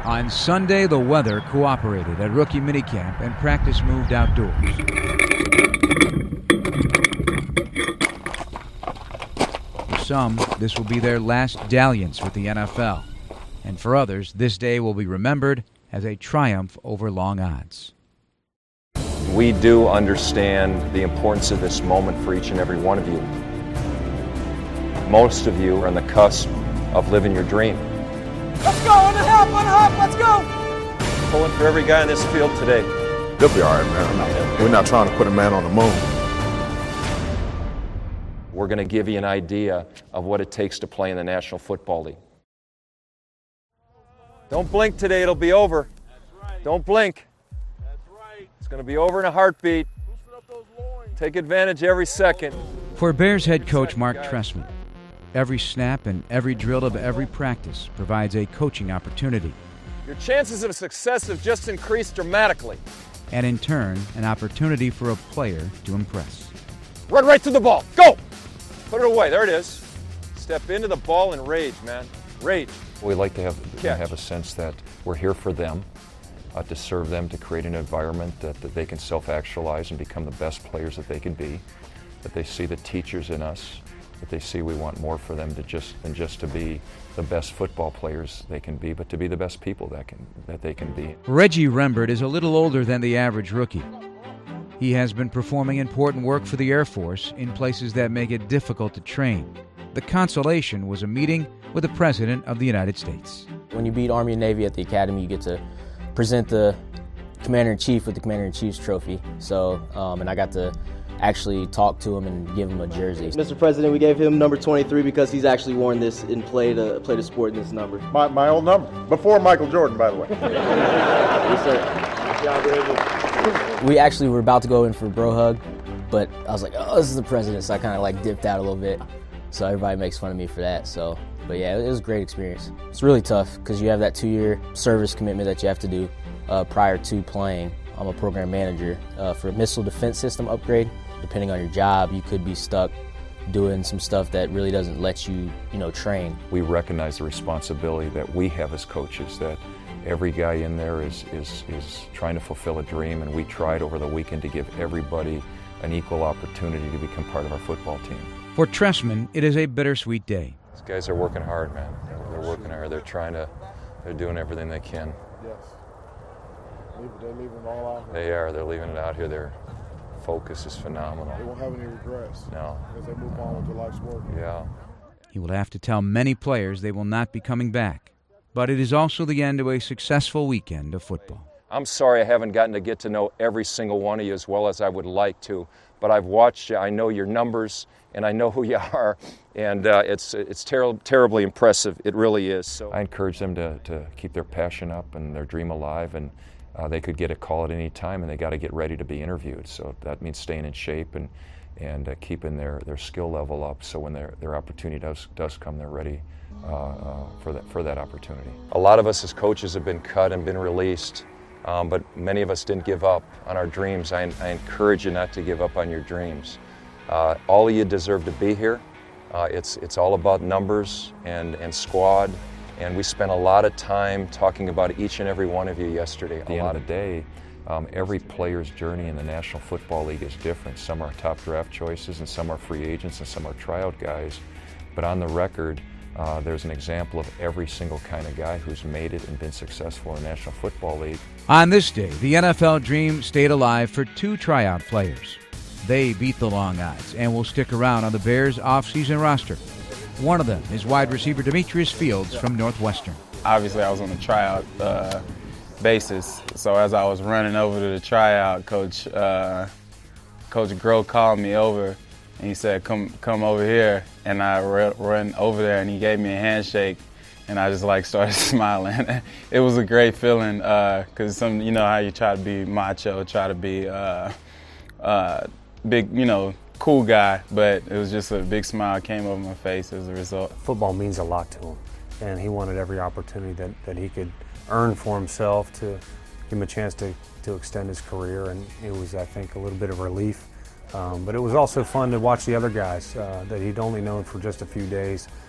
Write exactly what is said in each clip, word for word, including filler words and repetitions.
On Sunday, the weather cooperated at rookie minicamp and practice moved outdoors. For some, this will be their last dalliance with the N F L. And for others, this day will be remembered as a triumph over long odds. We do understand the importance of this moment for each and every one of you. Most of you are on the cusp of living your dream. Let's go, on the hop, on the hop, let's go! Pulling for every guy in this field today. They'll be all right, man. Not, we're not trying to put a man on the moon. We're going to give you an idea of what it takes to play in the National Football League. Don't blink today, it'll be over. That's right. Don't blink. That's right. It's going to be over in a heartbeat. Loosen up those loins. Take advantage every second. For Bears head coach Mark Trestman, every snap and every drill of every practice provides a coaching opportunity. Your chances of success have just increased dramatically. And in turn, an opportunity for a player to impress. Run right to the ball. Go! Put it away. There it is. Step into the ball and rage, man. Rage. We like to have, Catch. have a sense that we're here for them, uh, to serve them, to create an environment that, that they can self-actualize and become the best players that they can be, that they see the teachers in us, that they see we want more for them to just, than just to be the best football players they can be, but to be the best people that, can, that they can be. Reggie Rembert is a little older than the average rookie. He has been performing important work for the Air Force in places that make it difficult to train. The consolation was a meeting with the President of the United States. When you beat Army and Navy at the Academy, you get to present the Commander-in-Chief with the Commander-in-Chief's trophy. So, um, and I got to actually talk to him and give him a jersey. Mister President, we gave him number twenty-three because he's actually worn this and played a, played a sport in this number. My, my old number. Before Michael Jordan, by the way. Yes, sir. We actually were about to go in for a bro hug, but I was like, oh, this is the president, so I kind of like dipped out a little bit. So everybody makes fun of me for that. So, but yeah, it was a great experience. It's really tough because you have that two-year service commitment that you have to do uh, prior to playing. I'm a program manager uh, for a missile defense system upgrade. Depending on your job, you could be stuck doing some stuff that really doesn't let you, you know, train. We recognize the responsibility that we have as coaches, that every guy in there is, is, is trying to fulfill a dream, and we tried over the weekend to give everybody an equal opportunity to become part of our football team. For Trestman, it is a bittersweet day. These guys are working hard, man. They're working hard. They're trying to, they're doing everything they can. Yes. They're leaving it all out here. They are. They're leaving it out here. Their focus is phenomenal. They won't have any regrets. No. As they move on with their life's work. Yeah. He will have to tell many players they will not be coming back. But it is also the end of a successful weekend of football. I'm sorry I haven't gotten to get to know every single one of you as well as I would like to, but I've watched you. I know your numbers, and I know who you are, and uh, it's it's ter- terribly impressive. It really is. So I encourage them to, to keep their passion up and their dream alive, and uh, they could get a call at any time, and they got to get ready to be interviewed. So that means staying in shape and and uh, keeping their, their skill level up, so when their their opportunity does does come, they're ready uh, uh, for that for that opportunity. A lot of us as coaches have been cut and been released. Um, but many of us didn't give up on our dreams. I, I encourage you not to give up on your dreams. Uh, all of you deserve to be here. Uh, it's, it's all about numbers and, and squad, and we spent a lot of time talking about each and every one of you yesterday. At the end of the day, um, every player's journey in the National Football League is different. Some are top draft choices, and some are free agents, and some are tryout guys. But on the record, Uh, there's an example of every single kind of guy who's made it and been successful in the National Football League. On this day, the N F L dream stayed alive for two tryout players. They beat the long odds and will stick around on the Bears' offseason roster. One of them is wide receiver Demetrius Fields from Northwestern. Obviously, I was on the tryout uh, basis, so as I was running over to the tryout, Coach uh, Coach Groh called me over. And he said, come come over here, and I ran over there, and he gave me a handshake, and I just like started smiling. It was a great feeling, because uh, some, you know how you try to be macho, try to be uh, uh, big, you know, cool guy, but it was just a big smile came over my face as a result. Football means a lot to him, and he wanted every opportunity that, that he could earn for himself to give him a chance to, to extend his career, and it was, I think, a little bit of relief. Um, but it was also fun to watch the other guys uh, that he'd only known for just a few days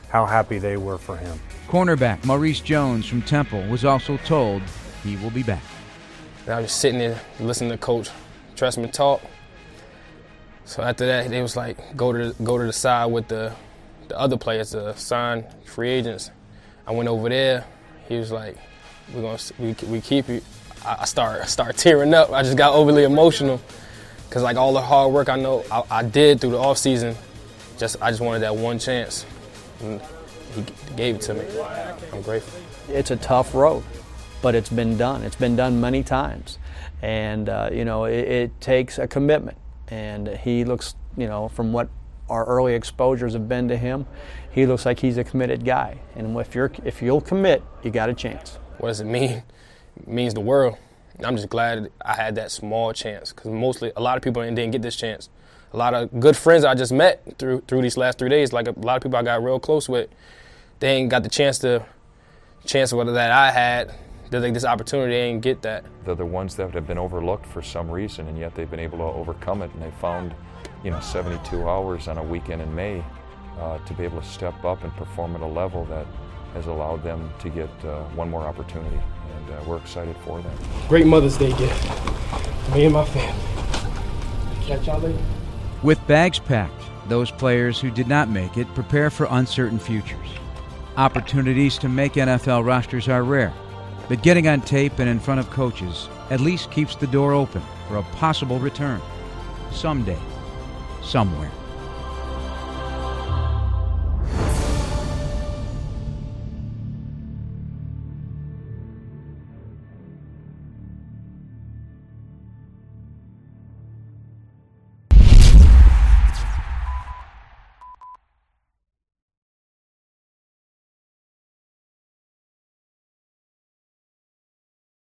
how happy they were for him. Cornerback Maurice Jones from Temple was also told he will be back. And I was just sitting there listening to Coach Trestman talk. So after that, they was like, go to the, go to the side with the the other players, the signed free agents. I went over there. He was like, "We're gonna we, we keep you." I start I start tearing up. I just got overly emotional because like all the hard work I know I, I did through the off season, just I just wanted that one chance, and he gave it to me. I'm grateful. It's a tough road, but it's been done. It's been done many times, and uh, you know it, it takes a commitment. And he looks, you know, from what our early exposures have been to him, he looks like he's a committed guy. And if you're if you'll commit, you got a chance. What does it mean? It means the world. I'm just glad I had that small chance because mostly a lot of people didn't get this chance. A lot of good friends I just met through through these last three days, like a lot of people I got real close with, they ain't got the chance to chance whether that I had. They think this opportunity, they ain't get that. They're the ones that have been overlooked for some reason, and yet they've been able to overcome it, and they found, you know, seventy-two hours on a weekend in May uh, to be able to step up and perform at a level that has allowed them to get uh, one more opportunity, and uh, we're excited for them. Great Mother's Day gift to me and my family. Catch y'all later. With bags packed, those players who did not make it prepare for uncertain futures. Opportunities to make N F L rosters are rare, but getting on tape and in front of coaches at least keeps the door open for a possible return someday, somewhere.